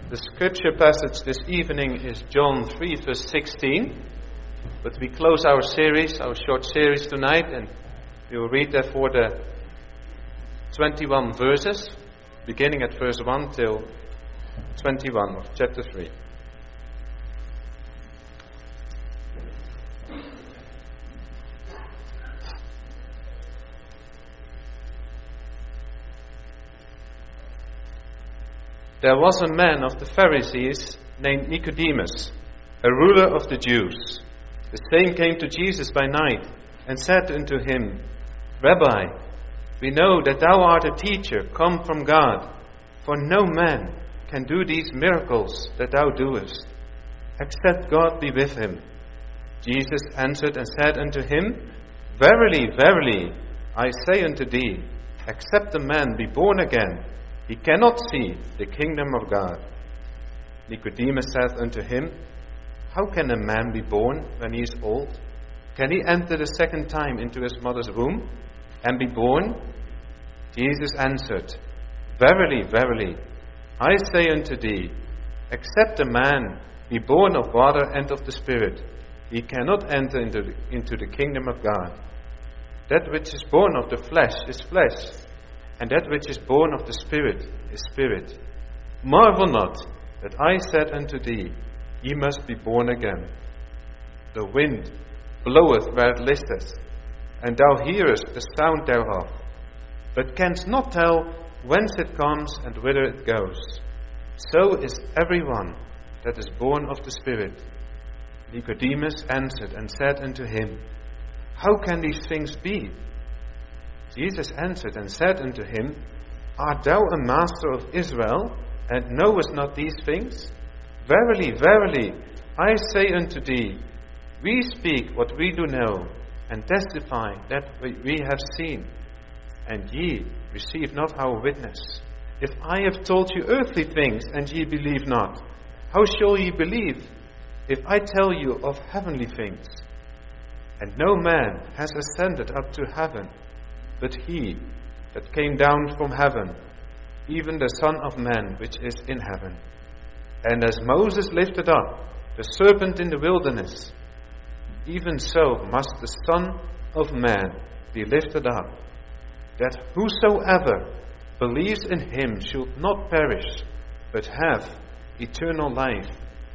The scripture passage this evening is John 3 verse 16, but we close our short series tonight, and we will read therefore the 21 verses, beginning at verse 1 till 21 of chapter 3. There was a man of the Pharisees named Nicodemus, a ruler of the Jews. The same came to Jesus by night and said unto him, Rabbi, we know that thou art a teacher come from God, for no man can do these miracles that thou doest, except God be with him. Jesus answered and said unto him, Verily, verily, I say unto thee, except a man be born again, he cannot see the kingdom of God. Nicodemus saith unto him, How can a man be born when he is old? Can he enter the second time into his mother's womb and be born? Jesus answered, Verily, verily, I say unto thee, except a man be born of water and of the Spirit, he cannot enter into the kingdom of God. That which is born of the flesh is flesh, and that which is born of the Spirit is spirit. Marvel not that I said unto thee, Ye must be born again. The wind bloweth where it listeth, and thou hearest the sound thereof, but canst not tell whence it comes and whither it goes. So is everyone that is born of the Spirit. Nicodemus answered and said unto him, How can these things be? Jesus answered and said unto him, Art thou a master of Israel, and knowest not these things? Verily, verily, I say unto thee, we speak what we do know, and testify that we have seen, and ye receive not our witness. If I have told you earthly things, and ye believe not, how shall ye believe if I tell you of heavenly things? And no man has ascended up to heaven, but he that came down from heaven, even the Son of Man which is in heaven. And as Moses lifted up the serpent in the wilderness, even so must the Son of Man be lifted up, that whosoever believes in him should not perish, but have eternal life.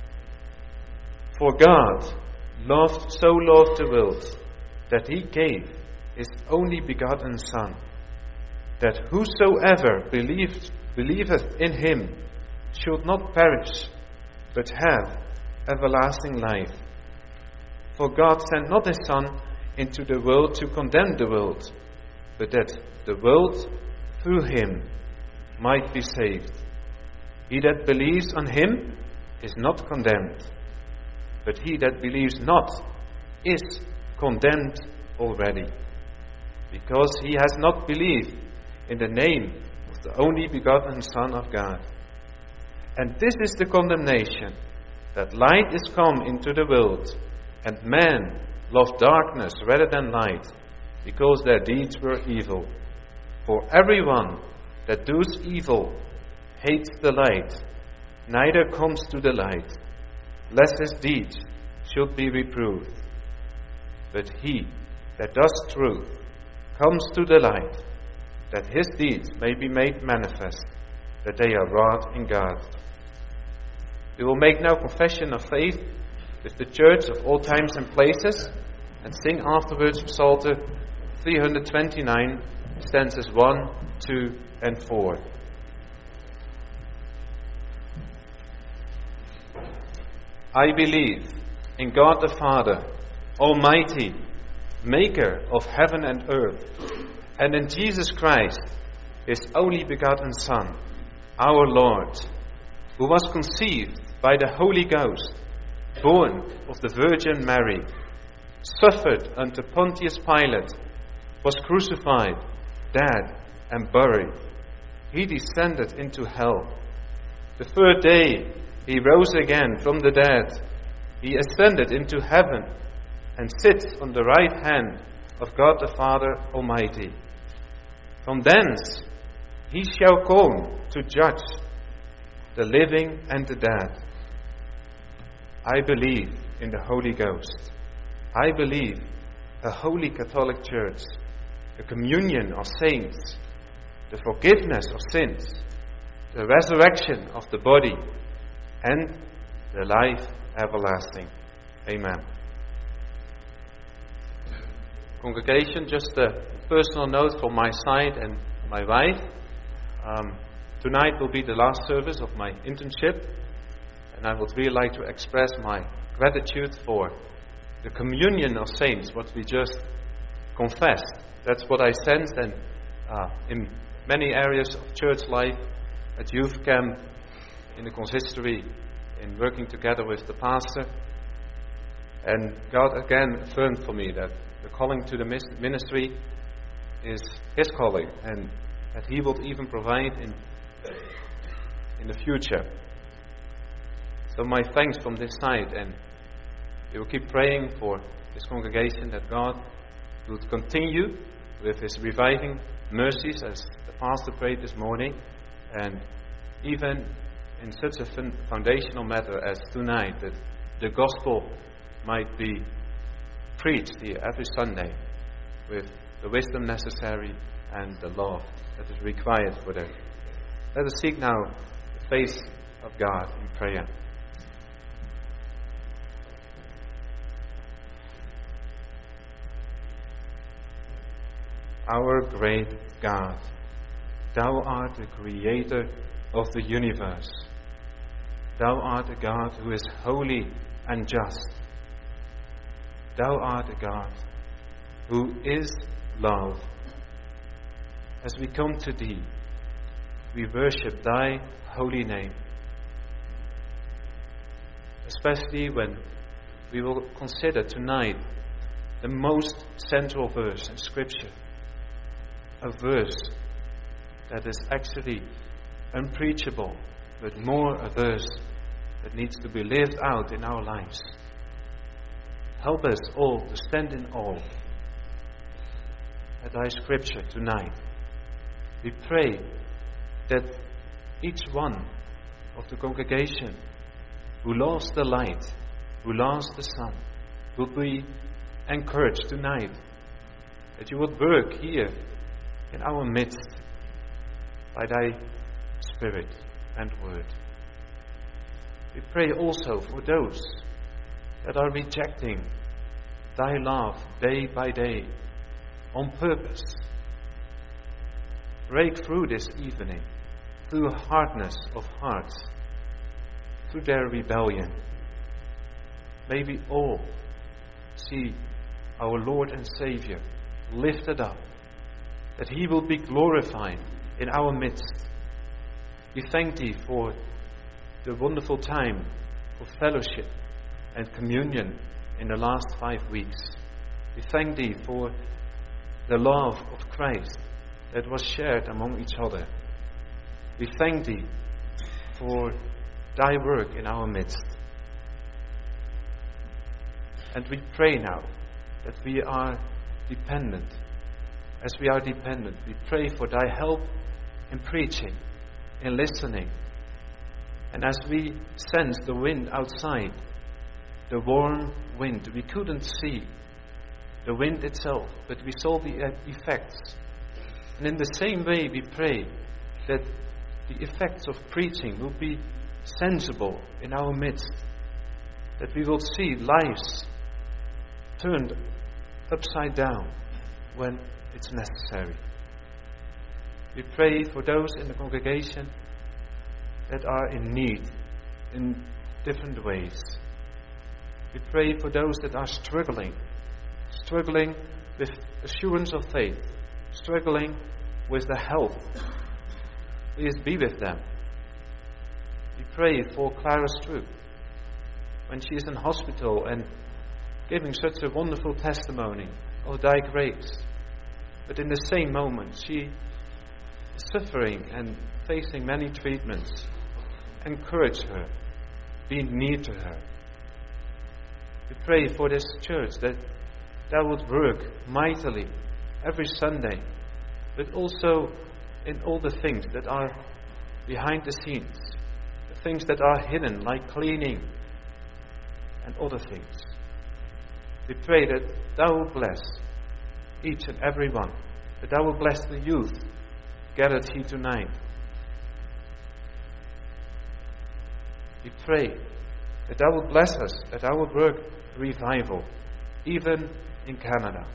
For God so loved the world, that he gave his only begotten Son, that whosoever believeth in him should not perish, but have everlasting life. For God sent not his Son into the world to condemn the world, but that the world through him might be saved. He that believes on him is not condemned, but he that believes not is condemned already, because he has not believed in the name of the only begotten Son of God. And this is the condemnation, that light is come into the world, and men love darkness rather than light, because their deeds were evil. For everyone that does evil hates the light, neither comes to the light, lest his deeds should be reproved. But he that does truth comes to the light, that his deeds may be made manifest, that they are wrought in God. We will make now confession of faith with the church of all times and places, and sing afterwards Psalter 329, stanzas 1, 2, and 4. I believe in God the Father, Almighty, Maker of heaven and earth, and in Jesus Christ, his only begotten Son, our Lord, who was conceived by the Holy Ghost, born of the Virgin Mary, suffered under Pontius Pilate, was crucified, dead, and buried. He descended into hell. The third day he rose again from the dead. He ascended into heaven and sits on the right hand of God the Father Almighty. From thence he shall come to judge the living and the dead. I believe in the Holy Ghost. I believe a holy Catholic Church, the communion of saints, the forgiveness of sins, the resurrection of the body, and the life everlasting. Amen. Congregation, just a personal note from my side and my wife. Tonight will be the last service of my internship, and I would really like to express my gratitude for the communion of saints, what we just confessed. That's what I sensed, and in many areas of church life, at youth camp, in the consistory, in working together with the pastor. And God again affirmed for me that the calling to the ministry is His calling, and that He will even provide in the future. So my thanks from this side, and we will keep praying for this congregation that God would continue with His reviving mercies, as the pastor prayed this morning, and even in such a foundational matter as tonight, that the gospel might be preached here every Sunday with the wisdom necessary and the love that is required for that. Let us seek now the face of God in prayer. Our great God, Thou art the creator of the universe. Thou art a God who is holy and just. Thou art a God who is love. As we come to Thee, we worship Thy holy name. Especially when we will consider tonight the most central verse in Scripture. A verse that is actually unpreachable, but more a verse that needs to be lived out in our lives. Help us all to stand in awe at Thy Scripture tonight. We pray that each one of the congregation who lost the light, who lost the sun, will be encouraged tonight, that You would work here in our midst by Thy Spirit and Word. We pray also for those that are rejecting Thy love day by day on purpose. Break through this evening, through hardness of hearts, through their rebellion. May we all see our Lord and Savior lifted up, that He will be glorified in our midst. We thank Thee for the wonderful time of fellowship and communion in the last 5 weeks. We thank Thee for the love of Christ that was shared among each other. We thank Thee for Thy work in our midst. And we pray now that we are dependent. As we are dependent, we pray for Thy help in preaching, in listening. And as we sense the wind outside, the warm wind, we couldn't see the wind itself, but we saw the effects. And in the same way, we pray that the effects of preaching will be sensible in our midst, that we will see lives turned upside down when it's necessary. We pray for those in the congregation that are in need in different ways. We pray for those that are struggling with assurance of faith, struggling with the health. Please be with them. We pray for Clara Stroop when she is in hospital and giving such a wonderful testimony of Thy grace. But in the same moment, she is suffering and facing many treatments. Encourage her. Be near to her. We pray for this church that Thou would work mightily every Sunday, but also in all the things that are behind the scenes, things that are hidden, like cleaning and other things. We pray that Thou will bless each and every one, that Thou will bless the youth gathered here tonight. We pray that Thou will bless us at our work revival, even in Canada.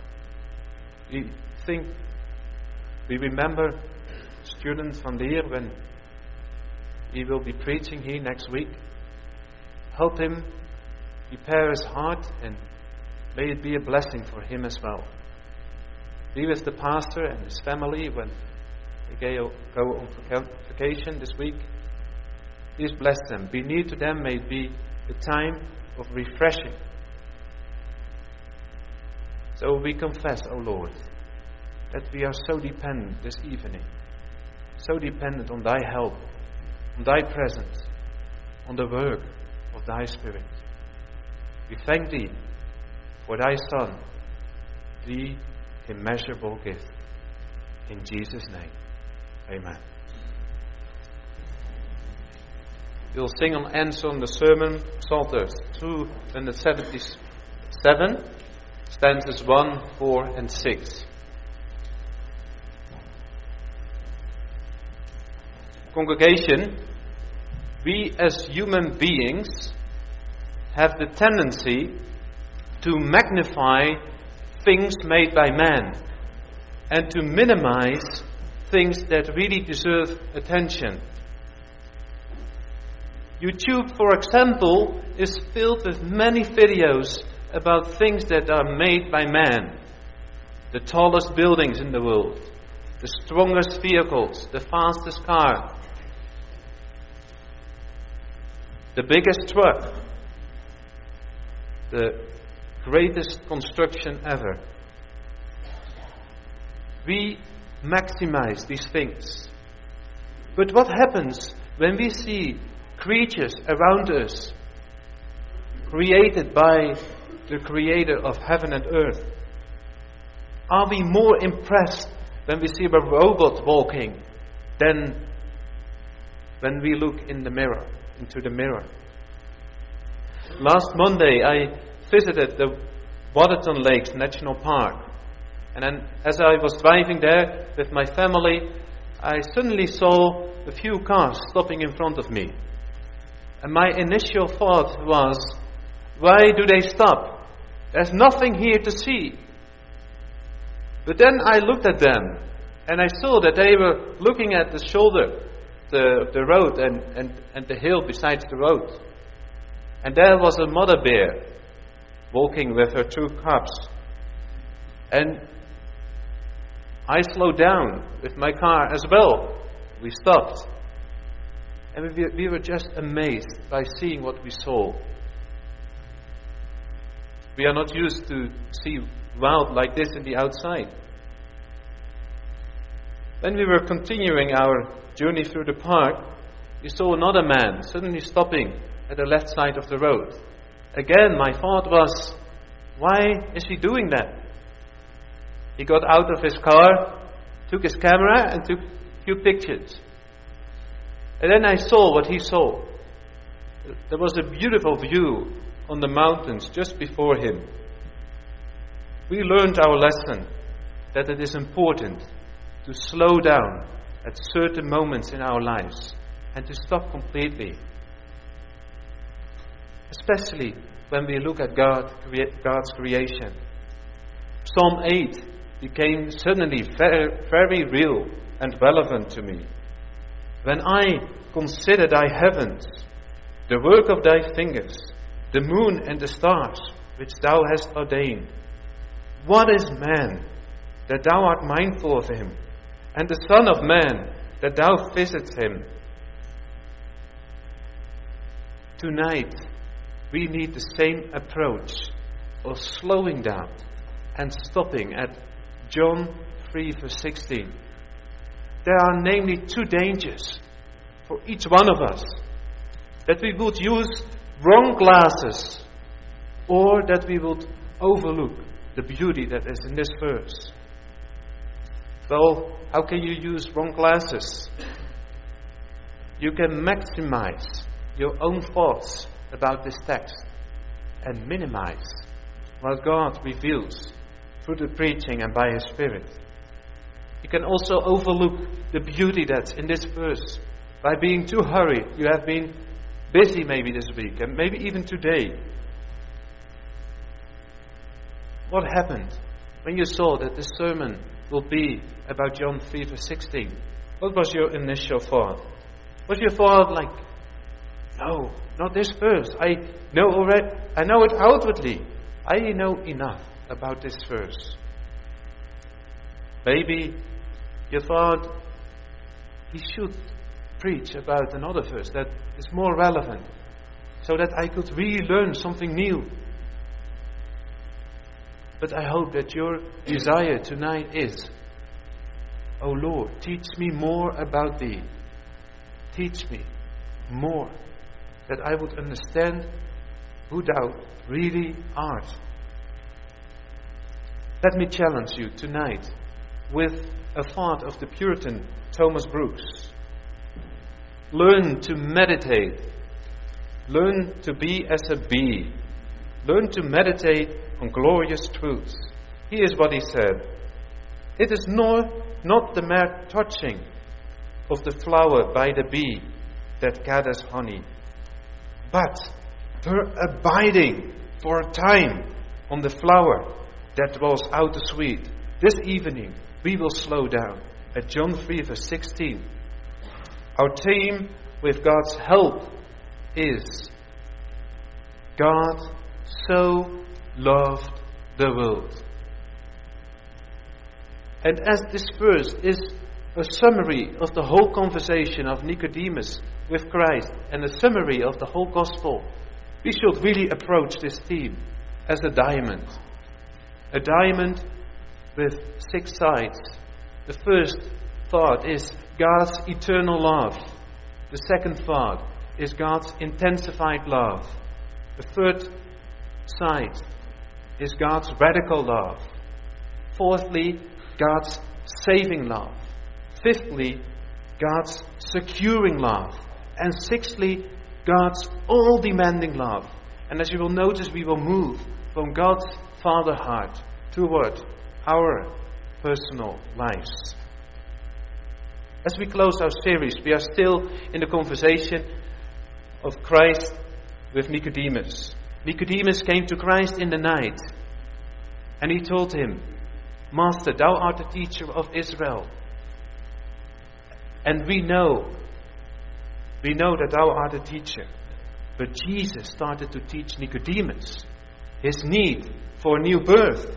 We remember student Van Leer when he will be preaching here next week. Help him prepare his heart, and may it be a blessing for him as well. Be with the pastor and his family when they go on vacation this week. Please bless them. Be near to them. May it be a time of refreshing. So we confess, O Lord, that we are so dependent this evening, so dependent on Thy help, on Thy presence, on the work of Thy Spirit. We thank Thee for Thy Son, the immeasurable gift. In Jesus' name, amen. We'll sing on answer on the sermon, Psalters 277, stanzas 1, 4, and 6. Congregation, we as human beings have the tendency to magnify things made by man and to minimize things that really deserve attention. YouTube, for example, is filled with many videos about things that are made by man. The tallest buildings in the world, the strongest vehicles, the fastest car, the biggest truck, the greatest construction ever. We maximize these things. But what happens when we see creatures around us created by the Creator of heaven and earth? Are we more impressed when we see a robot walking than when we look into the mirror? Last Monday I visited the Waterton Lakes National Park, and then as I was driving there with my family, I suddenly saw a few cars stopping in front of me. And my initial thought was, why do they stop? There's nothing here to see. But then I looked at them, and I saw that they were looking at the shoulder, the road and the hill besides the road. And there was a mother bear walking with her 2 cubs. And I slowed down with my car as well. We stopped. And we were just amazed by seeing what we saw. We are not used to see wild like this in the outside. When we were continuing our journey through the park, we saw another man suddenly stopping at the left side of the road. Again, my thought was, why is he doing that? He got out of his car, took his camera and took a few pictures. And then I saw what he saw. There was a beautiful view on the mountains just before him. We learned our lesson that it is important to slow down at certain moments in our lives and to stop completely. Especially when we look at God's creation. Psalm 8 became suddenly very, very real and relevant to me. When I consider Thy heavens, the work of Thy fingers, the moon and the stars which Thou hast ordained. What is man, that Thou art mindful of him, and the Son of Man, that Thou visitest him? Tonight, we need the same approach of slowing down and stopping at John 3 verse 16. There are namely 2 dangers for each one of us. That we would use wrong glasses, or that we would overlook the beauty that is in this verse. Well, how can you use wrong glasses? You can maximize your own thoughts about this text and minimize what God reveals through the preaching and by His Spirit. You can also overlook the beauty that's in this verse by being too hurried. You have been busy maybe this week and maybe even today. What happened when you saw that the sermon will be about John 3 verse 16? What was your initial thought? Was your thought like, no, not this verse. I know it outwardly. I know enough about this verse. Maybe you thought he should preach about another verse that is more relevant, so that I could really learn something new. But I hope that your desire tonight is, oh Lord, teach me more about Thee. Teach me more, that I would understand who Thou really art. Let me challenge you tonight with a thought of the Puritan Thomas Brooks. Learn to meditate. Learn to be as a bee. Learn to meditate on glorious truths. Here's what he said. It is not the mere touching of the flower by the bee that gathers honey, but her abiding for a time on the flower that draws out the sweet. This evening we will slow down at John 3 verse 16. Our theme with God's help is God so loved the world. And as this verse is a summary of the whole conversation of Nicodemus with Christ and a summary of the whole gospel, we should really approach this theme as a diamond. A diamond with 6 sides. The first thought is God's eternal love. The second thought is God's intensified love. The third side is God's radical love. Fourthly, God's saving love. Fifthly, God's securing love. And sixthly, God's all-demanding love. And as you will notice, we will move from God's Father heart toward our personal lives. As we close our series, we are still in the conversation of Christ with Nicodemus. Nicodemus came to Christ in the night, and he told him, Master, thou art the teacher of Israel. And we know that thou art a teacher. But Jesus started to teach Nicodemus his need for a new birth.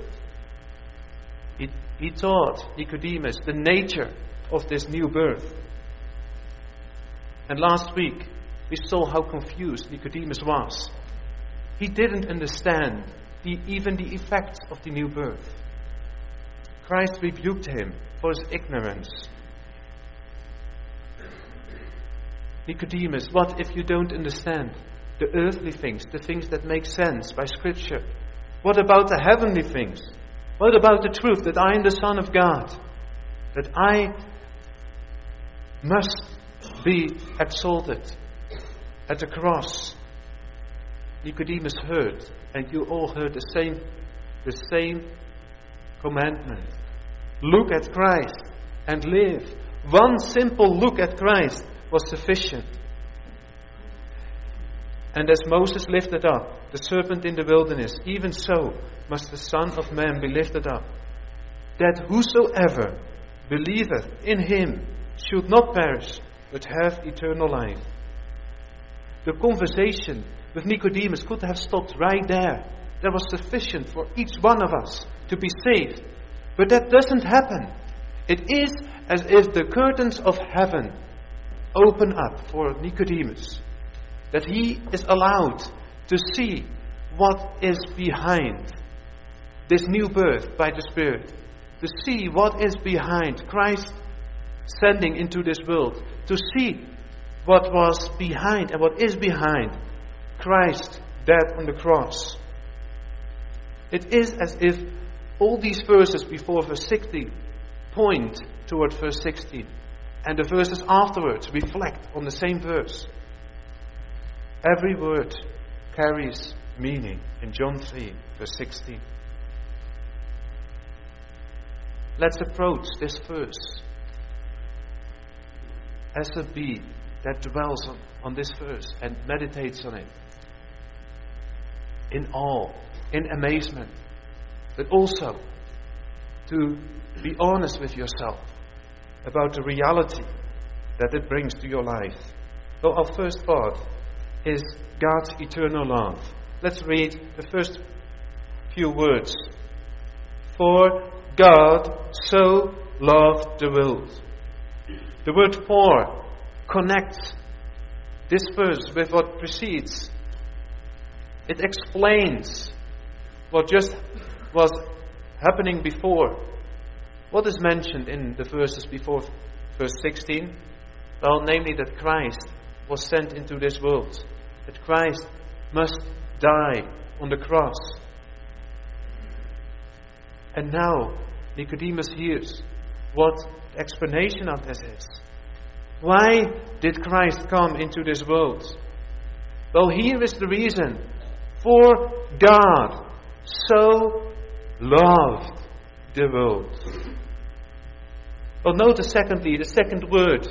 He taught Nicodemus the nature of this new birth. And last week, we saw how confused Nicodemus was. He didn't understand even the effects of the new birth. Christ rebuked him for his ignorance. Nicodemus, what if you don't understand the earthly things, the things that make sense by Scripture? What about the heavenly things? What about the truth that I am the Son of God? That I must be exalted at the cross. Nicodemus heard, and you all heard the same commandment. Look at Christ and live. One simple look at Christ was sufficient. And as Moses lifted up the serpent in the wilderness, even so must the Son of Man be lifted up, that whosoever believeth in him should not perish, but have eternal life. The conversation with Nicodemus could have stopped right there. That was sufficient for each one of us to be saved. But that doesn't happen. It is as if the curtains of heaven open up for Nicodemus, that he is allowed to see what is behind this new birth by the Spirit, to see what is behind Christ sending into this world, to see what was behind and what is behind Christ dead on the cross. It is as if all these verses before verse 16 point toward verse 16, and the verses afterwards reflect on the same verse. Every word carries meaning in John 3, verse 16. Let's approach this verse as a bee that dwells on this verse and meditates on it in awe, in amazement, but also to be honest with yourself about the reality that it brings to your life. So our first part is God's eternal love. Let's read the first few words. For God so loved the world. The word for connects this verse with what precedes. It explains what just was happening before. What is mentioned in the verses before verse 16? Well, namely that Christ was sent into this world. That Christ must die on the cross. And now Nicodemus hears what the explanation of this is. Why did Christ come into this world? Well, here is the reason. For God so loved the world. Well, notice secondly, the second word.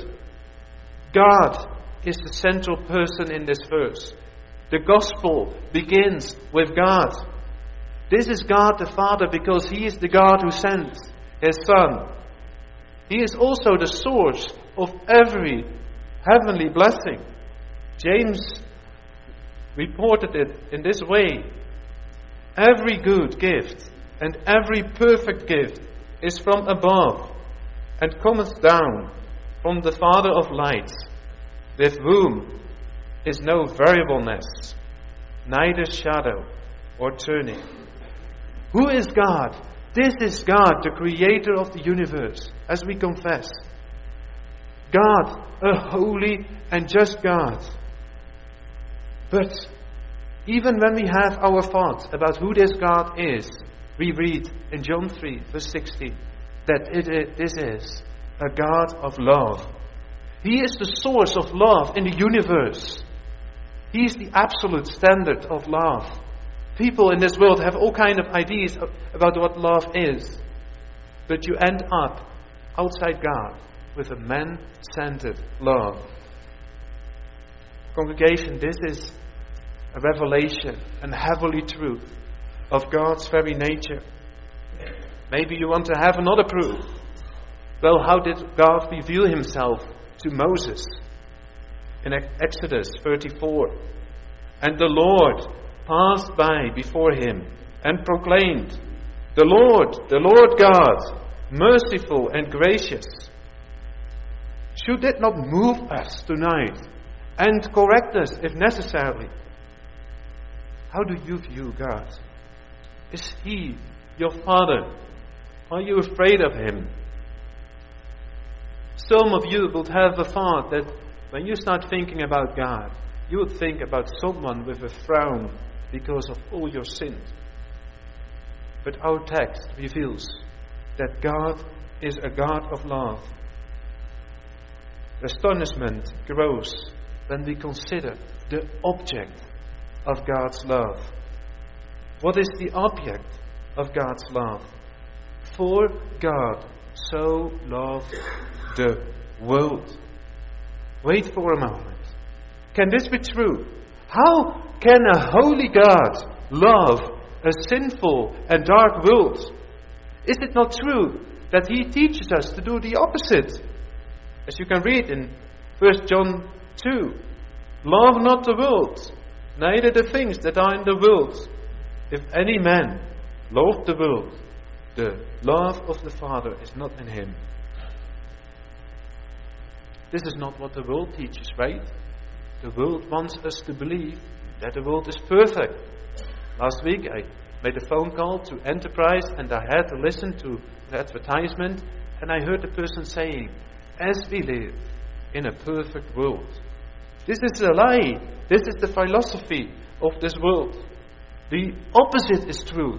God is the central person in this verse. The gospel begins with God. This is God the Father because He is the God who sent His Son. He is also the source of every heavenly blessing. James reported it in this way. Every good gift and every perfect gift is from above and cometh down from the Father of lights, with whom is no variableness, neither shadow or turning. Who is God? This is God, the creator of the universe, as we confess. God, a holy and just God. But even when we have our thoughts about who this God is, we read in John 3, verse 16, that this is a God of love. He is the source of love in the universe. He is the absolute standard of love. People in this world have all kinds of ideas about what love is. But you end up outside God with a man-centered love. Congregation, this is a revelation and heavenly truth of God's very nature. Maybe you want to have another proof. Well, how did God reveal Himself to Moses? In Exodus 34. And the Lord passed by before him and proclaimed, the Lord God, merciful and gracious. Should it not move us tonight and correct us if necessary? How do you view God? Is He your Father? Are you afraid of Him? Some of you would have the thought that when you start thinking about God, you would think about someone with a frown because of all your sins. But our text reveals that God is a God of love. Astonishment grows when we consider the object of God's love. What is the object of God's love? For God so loved the world. Wait for a moment. Can this be true? How can a holy God love a sinful and dark world? Is it not true that He teaches us to do the opposite? As you can read in 1 John 2. Love not the world, neither the things that are in the world. If any man love the world, the love of the Father is not in him. This is not what the world teaches, right? The world wants us to believe that the world is perfect. Last week I made a phone call to Enterprise and I had to listen to the advertisement, and I heard the person saying, as we live in a perfect world. This is a lie. This is the philosophy of this world. The opposite is true.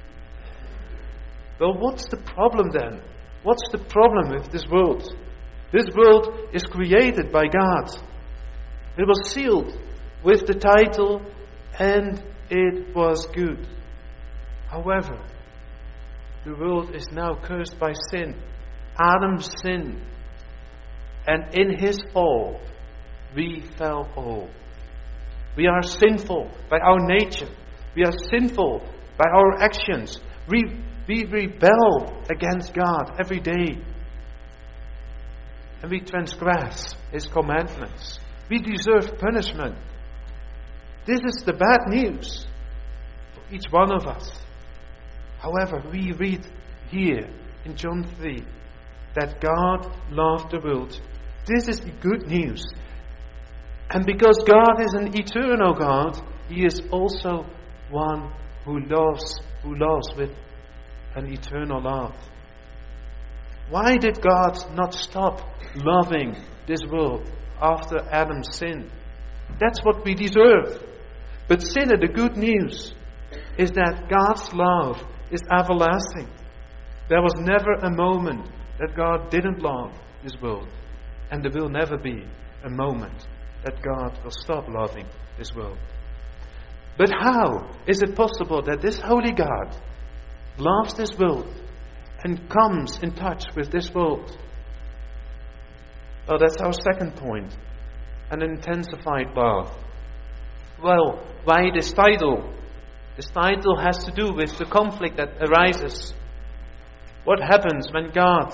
Well, what's the problem then? What's the problem with this world? This world is created by God. It was sealed with the title, "And it was good." However, the world is now cursed by sin. Adam sinned. And in his fall, we fell all. We are sinful by our nature. We are sinful by our actions. We rebel against God every day. And we transgress His commandments. We deserve punishment. This is the bad news for each one of us. However, we read here in John 3 that God loved the world. This is the good news. And because God is an eternal God, He is also one who loves with an eternal love. Why did God not stop loving this world after Adam's sin? That's what we deserve. But sinner, the good news is that God's love is everlasting. There was never a moment that God didn't love this world. And there will never be a moment that God will stop loving this world. But how is it possible that this holy God loves this world and comes in touch with this world? Well, that's our second point. An intensified love. Well, why this title? This title has to do with the conflict that arises. What happens when God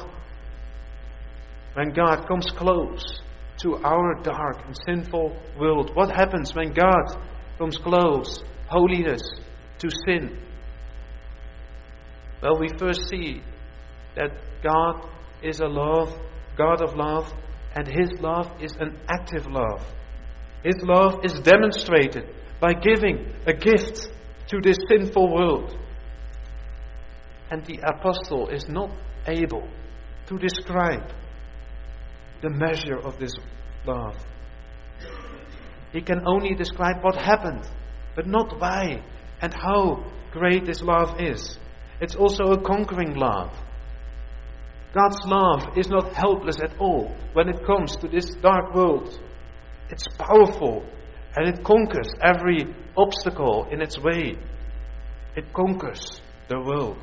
comes close to our dark and sinful world? What happens when God comes close, holiness, to sin? Well, we first see that God is a God of love, and His love is an active love. His love is demonstrated by giving a gift to this sinful world. And the apostle is not able to describe the measure of this love. He can only describe what happened, but not why and how great this love is. It's also a conquering love. God's love is not helpless at all when it comes to this dark world. It's powerful and it conquers every obstacle in its way. It conquers the world.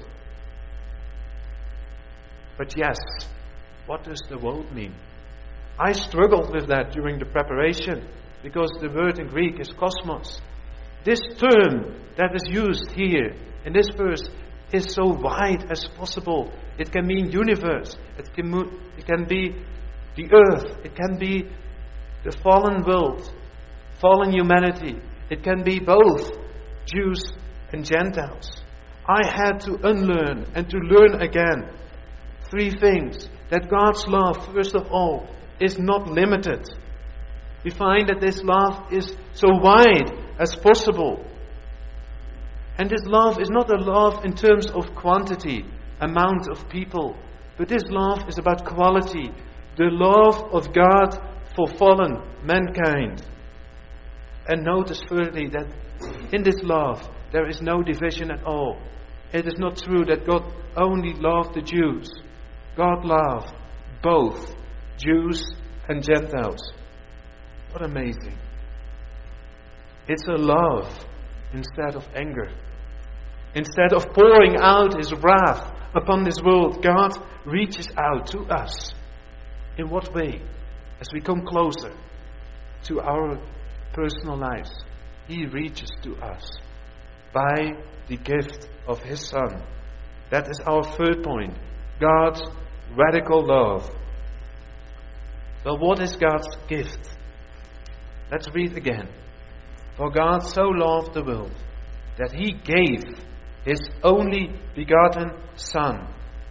But yes, what does the world mean? I struggled with that during the preparation because the word in Greek is kosmos. This term that is used here in this verse is so wide as possible. It can mean universe. It can be the earth. It can be the fallen world, fallen humanity. It can be both Jews and Gentiles. I had to unlearn and to learn again 3 things. That God's love, first of all, is not limited. We find that this love is so wide as possible. And this love is not a love in terms of quantity, amount of people, but this love is about quality. The love of God for fallen mankind. And notice thirdly that in this love there is no division at all. It is not true that God only loved the Jews. God loved both Jews and Gentiles. What amazing. It's a love instead of anger. Instead of pouring out His wrath upon this world, God reaches out to us. In what way? As we come closer to our personal lives, He reaches to us by the gift of His Son. That is our third point. God's radical love. Well, what is God's gift? Let's read again. For God so loved the world that He gave His only begotten Son.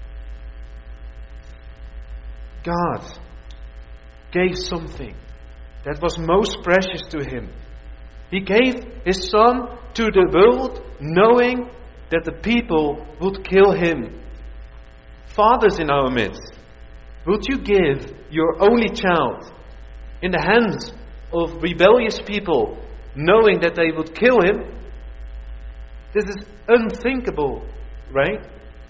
God gave something that was most precious to Him. He gave His Son to the world knowing that the people would kill Him. Fathers in our midst, would you give your only child in the hands of rebellious people knowing that they would kill him? This is unthinkable, right?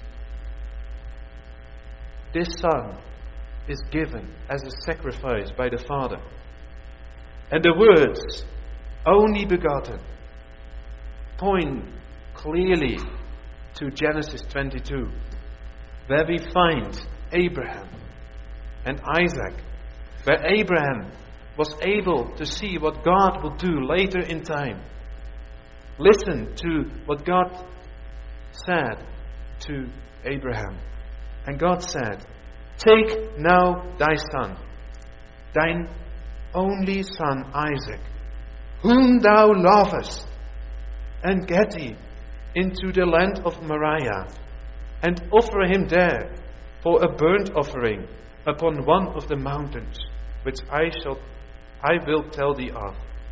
This Son is given as a sacrifice by the Father. And the words only begotten, point clearly to Genesis 22, where we find Abraham and Isaac, where Abraham was able to see what God will do later in time. Listen to what God said to Abraham. And God said, "Take now thy son, thine only son Isaac, whom thou lovest, and get thee into the land of Moriah, and offer him there for a burnt offering upon one of the mountains, which I will tell thee of."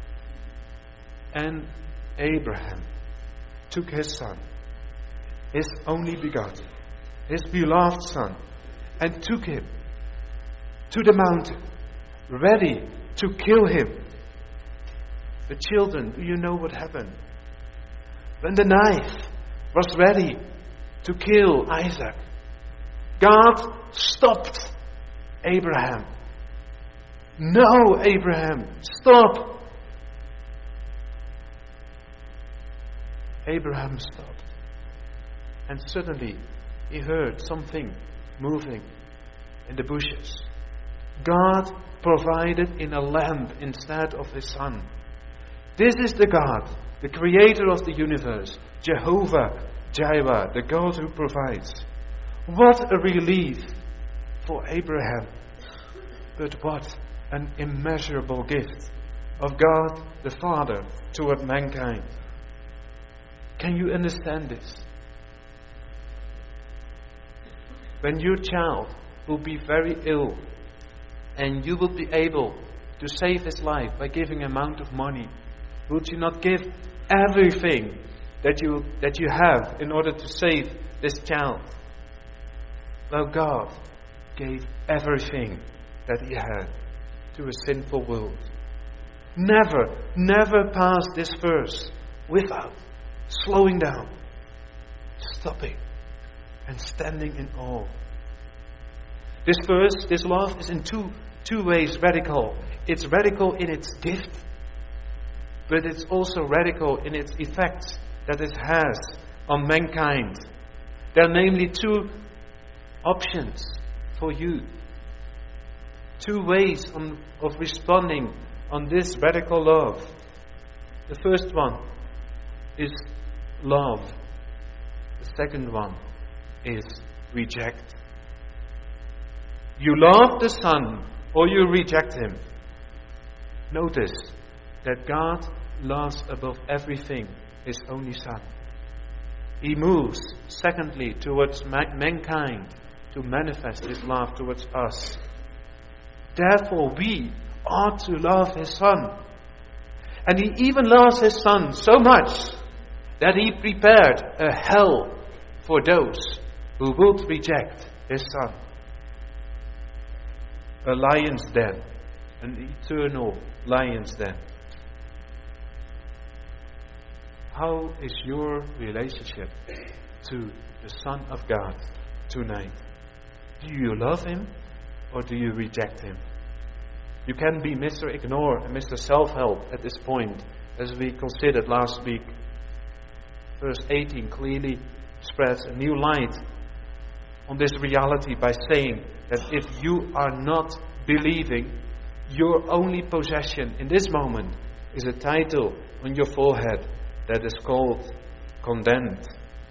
And Abraham took his son, his only begotten, his beloved son, and took him to the mountain, ready to kill him. The children, do you know what happened? When the knife was ready to kill Isaac, God stopped Abraham. "No, Abraham, stop." Abraham stopped. And suddenly he heard something moving in the bushes. God provided in a lamb instead of his son. This is the God, the creator of the universe, Jehovah Jireh, the God who provides. What a relief for Abraham. But what an immeasurable gift of God the Father toward mankind. Can you understand this? When your child will be very ill and you will be able to save his life by giving an amount of money, would you not give everything that you have in order to save this child? Well, God gave everything that he had to a sinful world. Never pass this verse without slowing down, stopping, and standing in awe. This verse, this love, is in two ways radical. It's radical in its gift, but it's also radical in its effects that it has on mankind. There are namely two options for you. Two ways of responding on this radical love. The first one is love. The second one is reject. You love the Son or you reject him. Notice that God loves above everything his only Son. He moves, secondly, towards mankind to manifest his love towards us. Therefore, we ought to love his Son. And he even loves his Son so much that he prepared a hell for those who would reject his Son. A lion's den, an eternal lion's den. How is your relationship to the Son of God tonight? Do you love him or do you reject him? You can be Mr. Ignore and Mr. Self-Help at this point, as we considered last week. Verse 18 clearly spreads a new light on this reality by saying that if you are not believing, your only possession in this moment is a title on your forehead that is called condemned.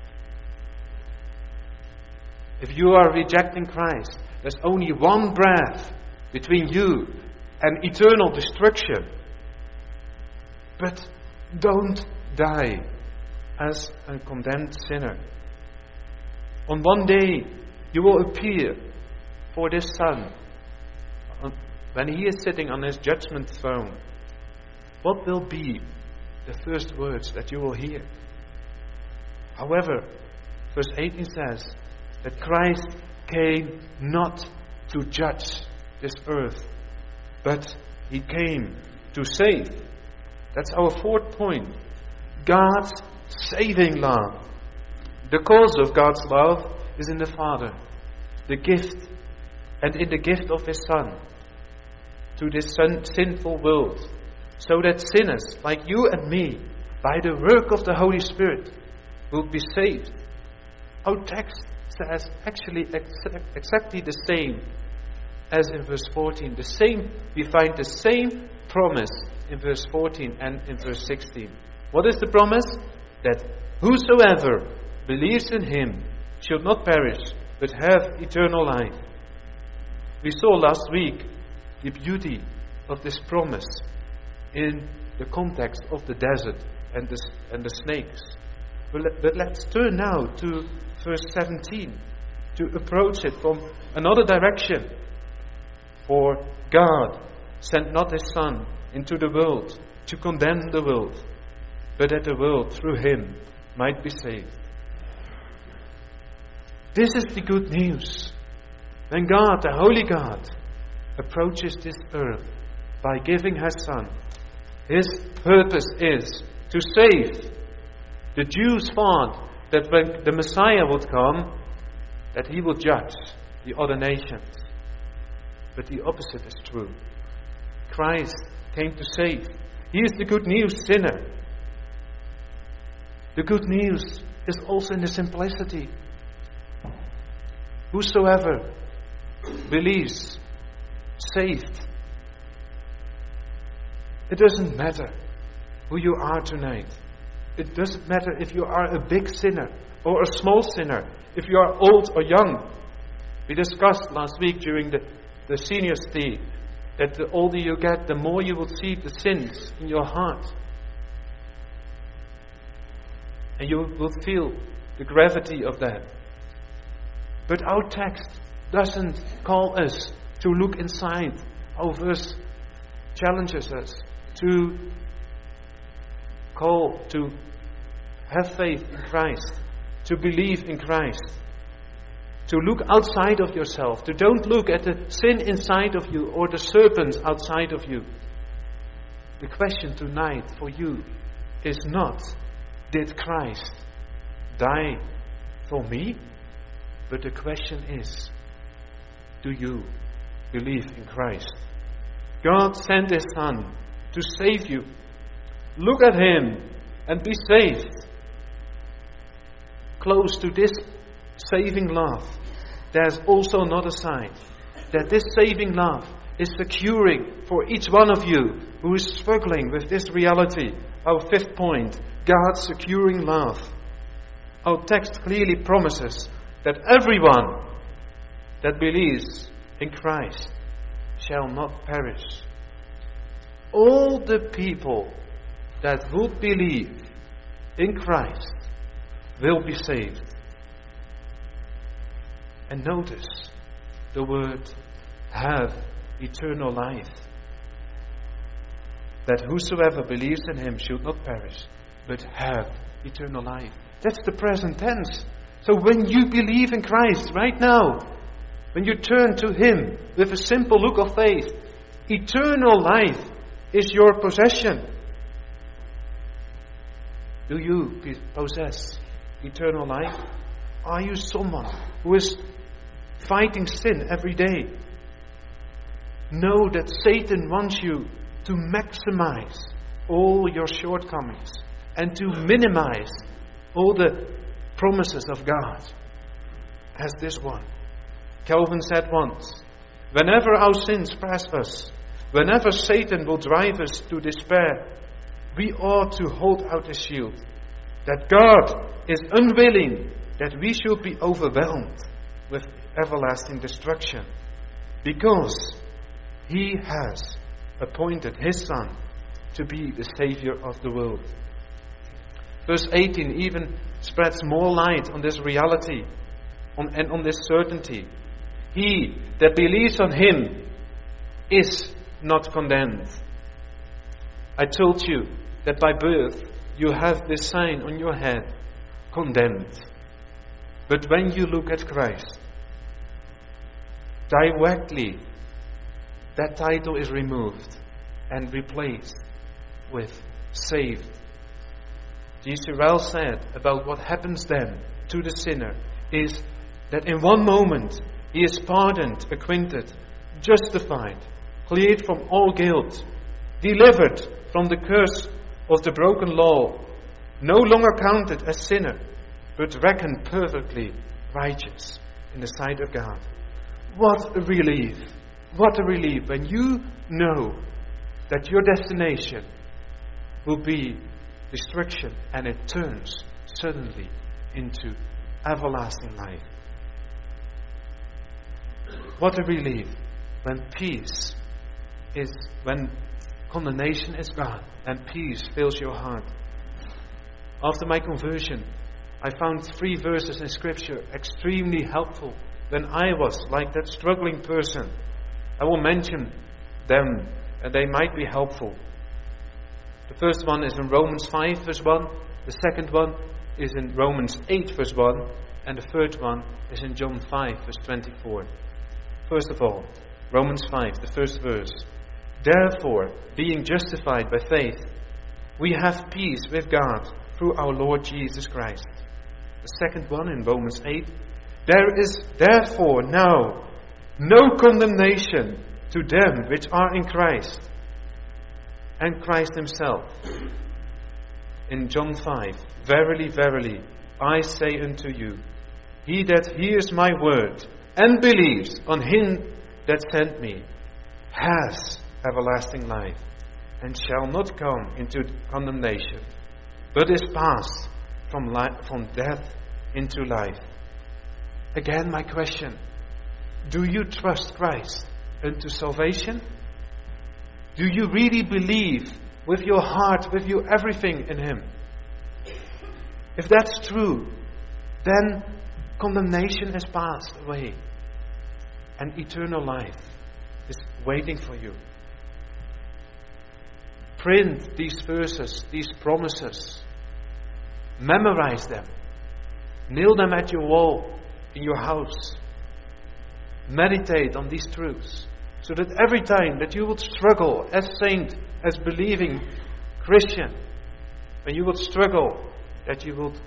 If you are rejecting Christ, there's only one breath between you and eternal destruction. But don't die as a condemned sinner. On one day, you will appear for this Son when he is sitting on his judgment throne. What will be the first words that you will hear? However, verse 18 says that Christ came not to judge this earth, but he came to save. That's our fourth point. God's saving love. The cause of God's love is in the Father, the gift, and in the gift of his Son to this sinful world. so that sinners like you and me, by the work of the Holy Spirit, will be saved. Our text says actually exactly the same as in verse 14. We find the same promise in verse 14 and in verse 16. What is the promise? That whosoever believes in him should not perish, but have eternal life. We saw last week the beauty of this promise in the context of the desert and the snakes. But let's turn now to verse 17 to approach it from another direction. For God sent not his Son into the world to condemn the world, but that the world through him might be saved. This is the good news. When God, the Holy God, approaches this earth by giving his Son, his purpose is to save. The Jews thought that when the Messiah would come, that he would judge the other nations. But the opposite is true. Christ came to save. He is the good news sinner. The good news is also in the simplicity. Whosoever believes, saved. It doesn't matter who you are tonight. It doesn't matter if you are a big sinner or a small sinner, if you are old or young. We discussed last week during the seniors' tea that the older you get, the more you will see the sins in your heart. And you will feel the gravity of that. But our text doesn't call us to look inside. Our verse challenges us to call to have faith in Christ, to believe in Christ, to look outside of yourself, to don't look at the sin inside of you or the serpents outside of you. The question tonight for you is not, did Christ die for me? But the question is, do you believe in Christ? God sent his Son to save you. Look at him and be saved. Close to this saving love, there's also another side. That this saving love is securing for each one of you who is struggling with this reality. Our fifth point, God's securing love. Our text clearly promises that everyone that believes in Christ shall not perish. All the people that would believe in Christ will be saved. And notice the word have eternal life. That whosoever believes in him should not perish, but have eternal life. That's the present tense. So when you believe in Christ right now, when you turn to him with a simple look of faith, eternal life is your possession. Do you possess eternal life? Are you someone who is fighting sin every day? Know that Satan wants you to maximize all your shortcomings and to minimize all the promises of God. As this one. Calvin said once, whenever our sins press us, whenever Satan will drive us to despair, we ought to hold out a shield, that God is unwilling that we should be overwhelmed with everlasting destruction, because he has appointed his Son to be the Savior of the world. Verse 18 even spreads more light on this reality and on this certainty. He that believes on him is not condemned. I told you that by birth you have this sign on your head, condemned. But when you look at Christ, directly that title is removed and replaced with saved. J.C. Ryle said about what happens then to the sinner is that in one moment he is pardoned, acquitted, justified, cleared from all guilt. delivered from the curse of the broken law, no longer counted as sinner, but reckoned perfectly righteous in the sight of God. What a relief! What a relief when you know that your destination will be destruction and it turns suddenly into everlasting life. What a relief when condemnation is gone and peace fills your heart. After my conversion, I found 3 verses in Scripture extremely helpful when I was like that struggling person. I will mention them and they might be helpful. The first one is in Romans 5 verse 1. The second one is in Romans 8 verse 1. And the third one is in John 5 verse 24. First of all, Romans 5, the first verse. Therefore, being justified by faith, we have peace with God through our Lord Jesus Christ. The second one in Romans 8. There is therefore now no condemnation to them which are in Christ, and Christ himself. In John 5, verily, verily, I say unto you, he that hears my word and believes on him that sent me has everlasting life, and shall not come into condemnation, but is passed from death into life. Again, my question, do you trust Christ unto salvation? Do you really believe with your heart, with your everything in him? If that's true, then condemnation is passed away and eternal life is waiting for you. Print these verses, these promises. Memorize them. Nail them at your wall in your house. Meditate on these truths, so that every time that you would struggle as saint, as believing Christian, when you would struggle, that you would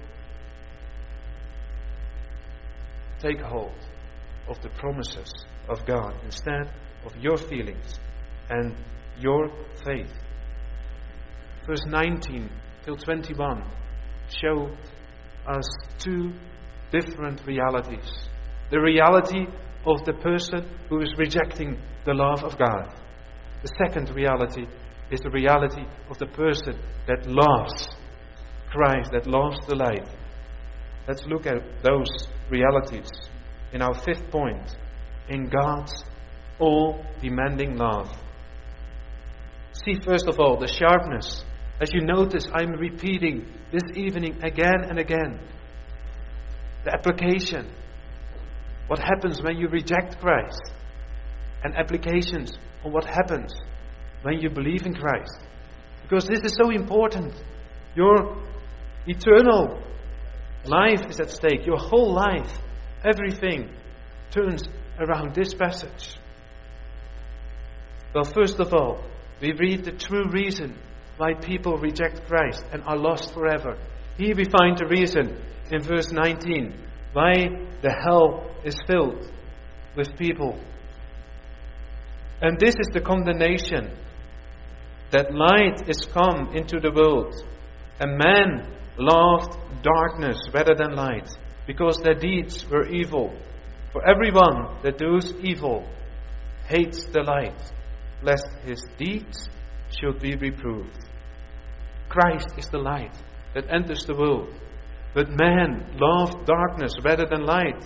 take hold of the promises of God instead of your feelings and your faith. Verse 19 till 21 show us 2 different realities. The reality of the person who is rejecting the love of God. The second reality is the reality of the person that loves Christ, that loves the light. Let's look at those realities in our 5th point. In God's all-demanding love. See first of all the sharpness. As you notice, I'm repeating this evening again and again. The application. What happens when you reject Christ? And applications on what happens when you believe in Christ. Because this is so important. Your eternal life is at stake. Your whole life, everything turns around this passage. Well, first of all, we read the true reason why people reject Christ and are lost forever. Here we find the reason in verse 19 why the hell is filled with people. And this is the condemnation, that light is come into the world, and man loved darkness rather than light, because their deeds were evil. For everyone that does evil hates the light, lest his deeds should be reproved. Christ is the light that enters the world, but man loved darkness rather than light.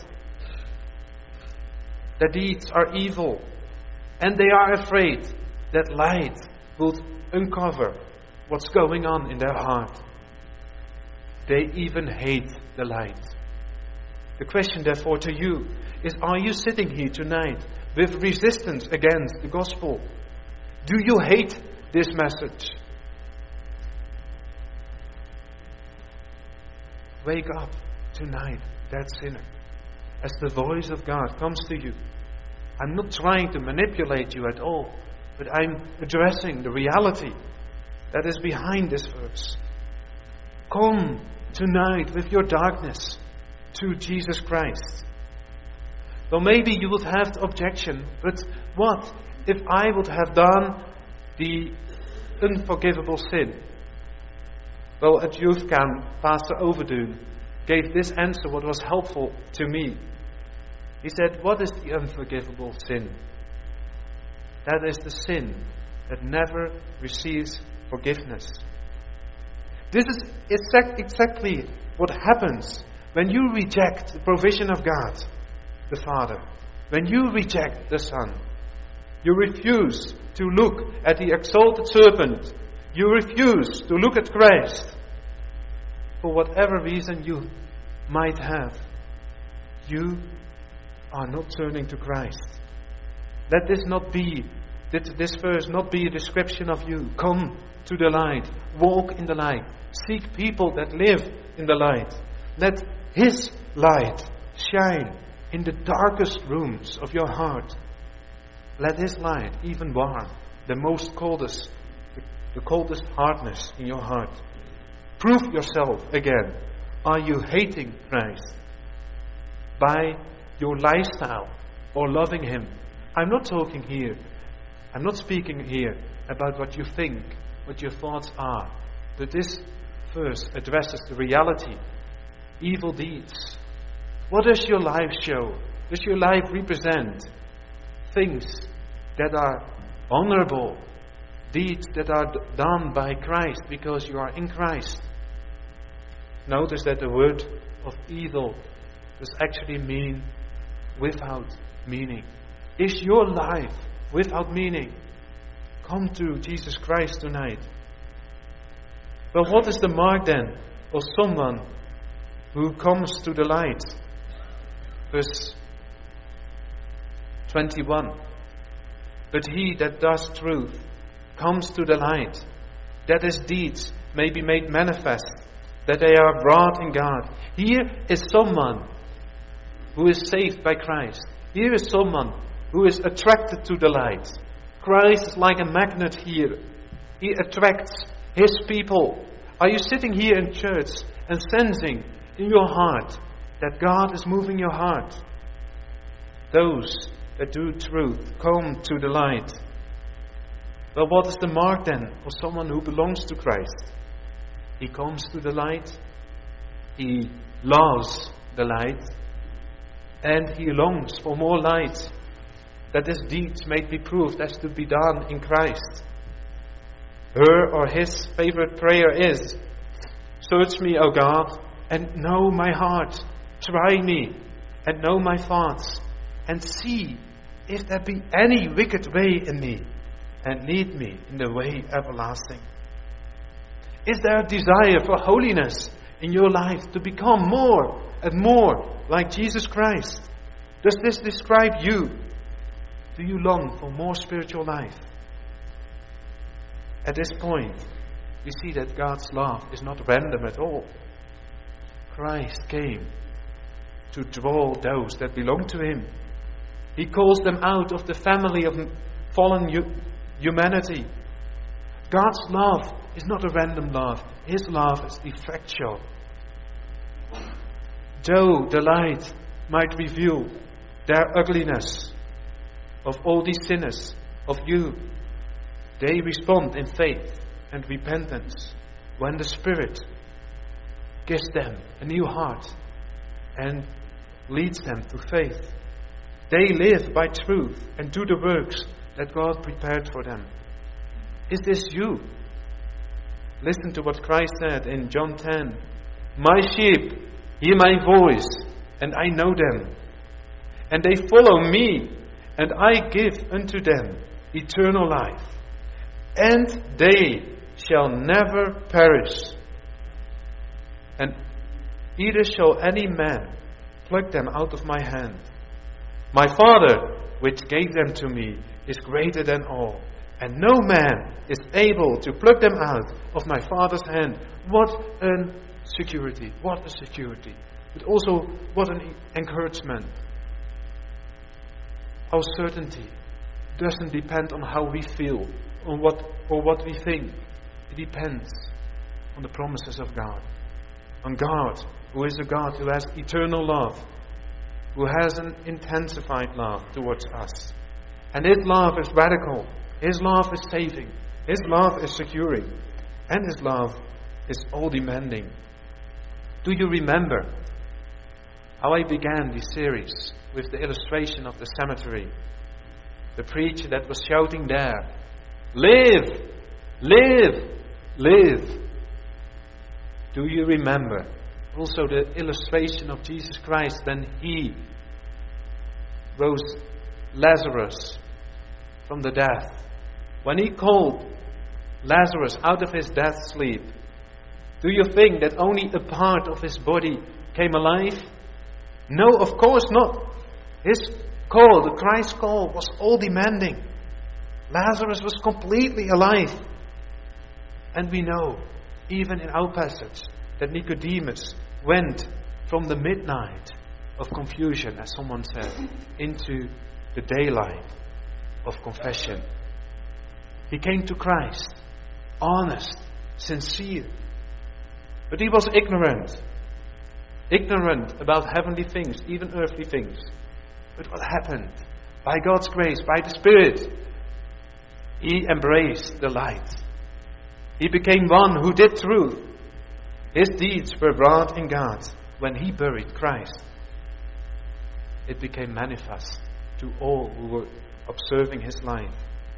Their deeds are evil, and they are afraid that light will uncover what's going on in their heart. They even hate the light. The question, therefore, to you is, are you sitting here tonight with resistance against the gospel? Do you hate this message? Wake up tonight, that sinner, as the voice of God comes to you. I'm not trying to manipulate you at all, but I'm addressing the reality that is behind this verse. Come tonight with your darkness to Jesus Christ. Well, maybe you would have the objection, but what if I would have done the unforgivable sin? Well, at youth camp, Pastor Overdoen gave this answer, what was helpful to me. He said, what is the unforgivable sin? That is the sin that never receives forgiveness. This is exactly what happens when you reject the provision of God, the Father. When you reject the Son. You refuse to look at the exalted serpent. You refuse to look at Christ. For whatever reason you might have, you are not turning to Christ. Let this verse not be a description of you. Come to the light. Walk in the light. Seek people that live in the light. Let His light shine in the darkest rooms of your heart. Let His light even warm the coldest hardness in your heart. Prove yourself again. Are you hating Christ by your lifestyle or loving Him? I'm not speaking here about what you think, what your thoughts are. But this verse addresses the reality, evil deeds. What does your life show? Does your life represent things that are honorable, deeds that are done by Christ because you are in Christ? Notice that the word of evil does actually mean without meaning. Is your life without meaning? Come to Jesus Christ tonight. But what is the mark then of someone who comes to the light? Verse 21. But he that does truth comes to the light, that his deeds may be made manifest, that they are wrought in God. Here is someone who is saved by Christ. Here is someone who is attracted to the light. Christ is like a magnet here. He attracts His people. Are you sitting here in church and sensing in your heart that God is moving your heart? Those that do truth come to the light. Well, what is the mark then of someone who belongs to Christ? He comes to the light, he loves the light, and he longs for more light, that his deeds may be proved as to be done in Christ. Her or his favorite prayer is, search me, O God, and know my heart. Try me and know my thoughts, and see if there be any wicked way in me, and lead me in the way everlasting. Is there a desire for holiness in your life to become more and more like Jesus Christ? Does this describe you? Do you long for more spiritual life? At this point, we see that God's love is not random at all. Christ came to draw those that belong to Him. He calls them out of the family of fallen humanity. God's love is not a random love. His love is effectual. Though the light might reveal their ugliness, of all these sinners, of you, they respond in faith and repentance when the Spirit gives them a new heart and leads them to faith. They live by truth and do the works that God prepared for them. Is this you? Listen to what Christ said in John 10. My sheep hear my voice, and I know them, and they follow me, and I give unto them eternal life, and they shall never perish, and neither shall any man pluck them out of my hand. My Father, which gave them to me, is greater than all, and no man is able to pluck them out of my Father's hand. What a security, what a security. But also, what an encouragement. Our certainty doesn't depend on how we feel, on what we think. It depends on the promises of God. On God, who is a God who has eternal love, who has an intensified love towards us. And His love is radical. His love is saving. His love is securing, and His love is all-demanding. Do you remember how I began this series with the illustration of the cemetery? The preacher that was shouting there, "Live! Live! Live!" Do you remember also the illustration of Jesus Christ when He rose Lazarus from the death? When He called Lazarus out of his death sleep, do you think that only a part of his body came alive? No, of course not. His call, the Christ call, was all-demanding. Lazarus was completely alive. And we know, even in our passage, that Nicodemus went from the midnight of confusion, as someone said, into the daylight of confession. He came to Christ, honest, sincere. But he was ignorant about heavenly things, even earthly things. But what happened? By God's grace, by the Spirit, he embraced the light. He became one who did truth. His deeds were wrought in God. When he buried Christ, it became manifest to all who were observing his life.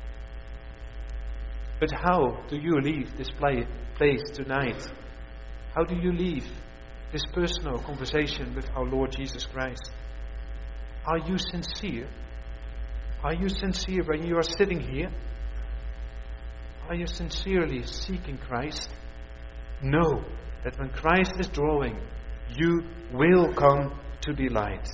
But how do you leave this place tonight? How do you leave this personal conversation with our Lord Jesus Christ? Are you sincere? Are you sincere when you are sitting here? Are you sincerely seeking Christ? Know that when Christ is drawing, you will come to the light.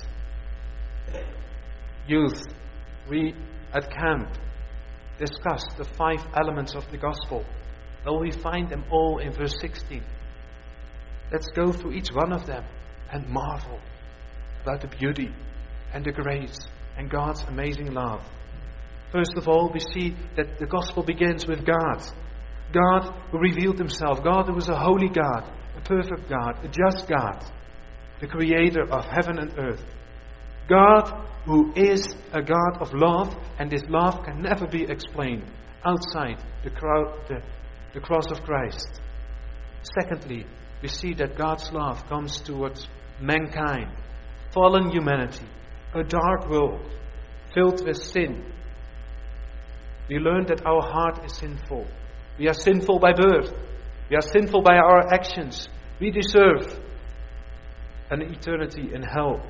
Youth, we at camp discussed the 5 elements of the gospel. Well, we find them all in verse 16. Let's go through each one of them and marvel about the beauty and the grace and God's amazing love. First of all, we see that the gospel begins with God. God who revealed himself. God who was a holy God, a perfect God, a just God, the creator of heaven and earth. God who is a God of love, and this love can never be explained outside the cross of Christ. Secondly, we see that God's love comes towards mankind, fallen humanity, a dark world filled with sin. We learn that our heart is sinful. We are sinful by birth. We are sinful by our actions. We deserve an eternity in hell.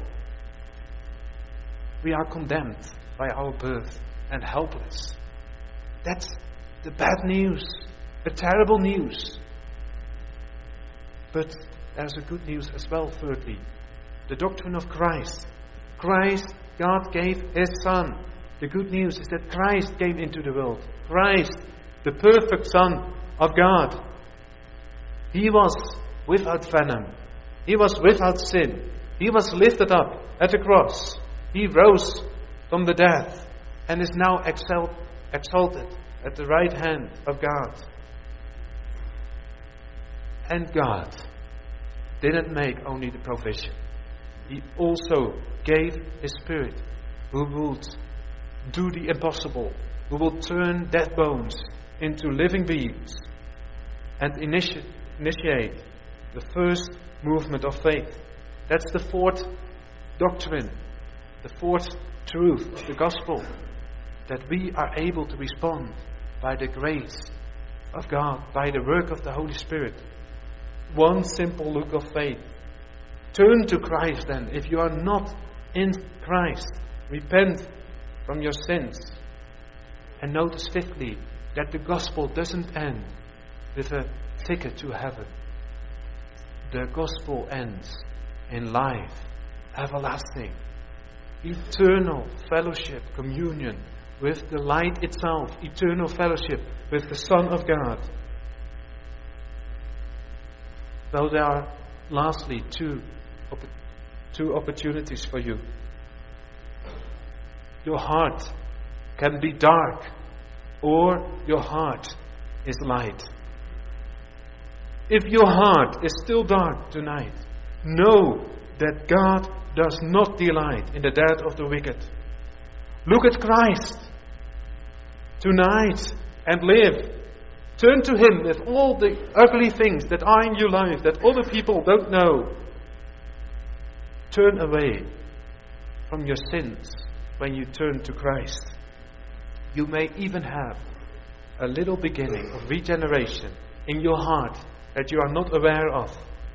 We are condemned by our birth and helpless. That's the bad news, the terrible news. But there's a good news as well, thirdly. The doctrine of Christ. Christ, God gave His Son. The good news is that Christ came into the world. Christ, the perfect Son of God. He was without venom. He was without sin. He was lifted up at the cross. He rose from the dead and is now exalted at the right hand of God. And God didn't make only the provision. He also gave His Spirit, who would do the impossible, who will turn dead bones into living beings and initiate the first movement of faith. That's the fourth doctrine, the fourth truth of the gospel, that we are able to respond by the grace of God, by the work of the Holy Spirit. One simple look of faith. Turn to Christ then. If you are not in Christ, repent from your sins. And notice fifthly that the gospel doesn't end with a ticket to heaven. The gospel ends in life, everlasting, eternal fellowship, communion with the light itself, eternal fellowship with the Son of God. Though there are lastly two opportunities for you. Your heart can be dark, or your heart is light. If your heart is still dark tonight, know that God does not delight in the death of the wicked. Look at Christ tonight and live. Turn to Him with all the ugly things that are in your life that other people don't know. Turn away from your sins when you turn to Christ. You may even have a little beginning of regeneration in your heart that you are not aware of.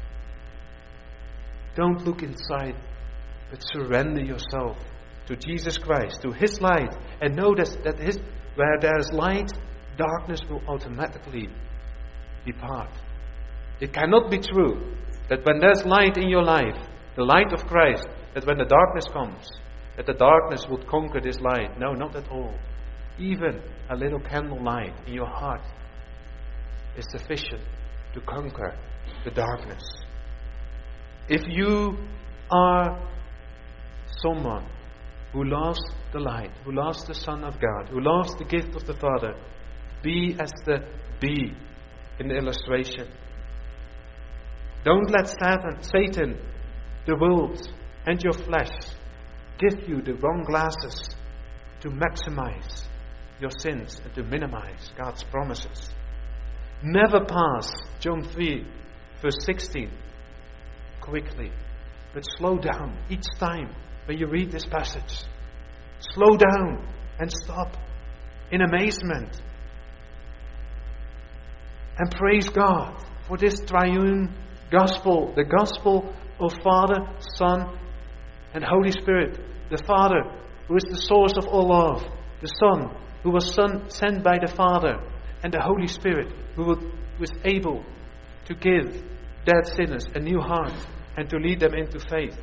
Don't look inside, but surrender yourself to Jesus Christ, to His light, and know that where there is light, darkness will automatically depart. It cannot be true that when there's light in your life, the light of Christ, that when the darkness comes, that the darkness would conquer this light. No, not at all. Even a little candle light in your heart is sufficient to conquer the darkness. If you are someone who loves the light, who loves the Son of God, who loves the gift of the Father, be as the bee in the illustration. Don't let Satan, the world, and your flesh give you the wrong glasses to maximize your sins and to minimize God's promises. Never pass John 3, verse 16 quickly, but slow down each time when you read this passage. Slow down and stop in amazement and praise God for this triune gospel, the gospel of Father, Son, and Holy Spirit. The Father, who is the source of all love. The Son, who was sent by the Father. And the Holy Spirit, who was able to give dead sinners a new heart and to lead them into faith.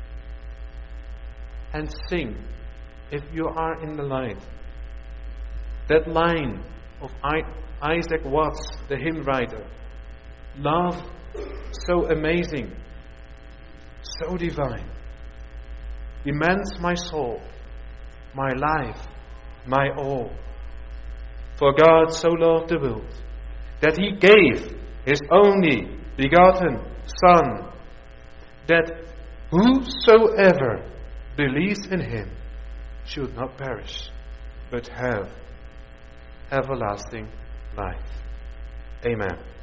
And sing, if you are in the light, that line of Isaac Watts, the hymn writer. Love so amazing, so divine, demands my soul, my life, my all. For God so loved the world, that He gave His only begotten Son, that whosoever believes in Him should not perish, but have everlasting life. Amen.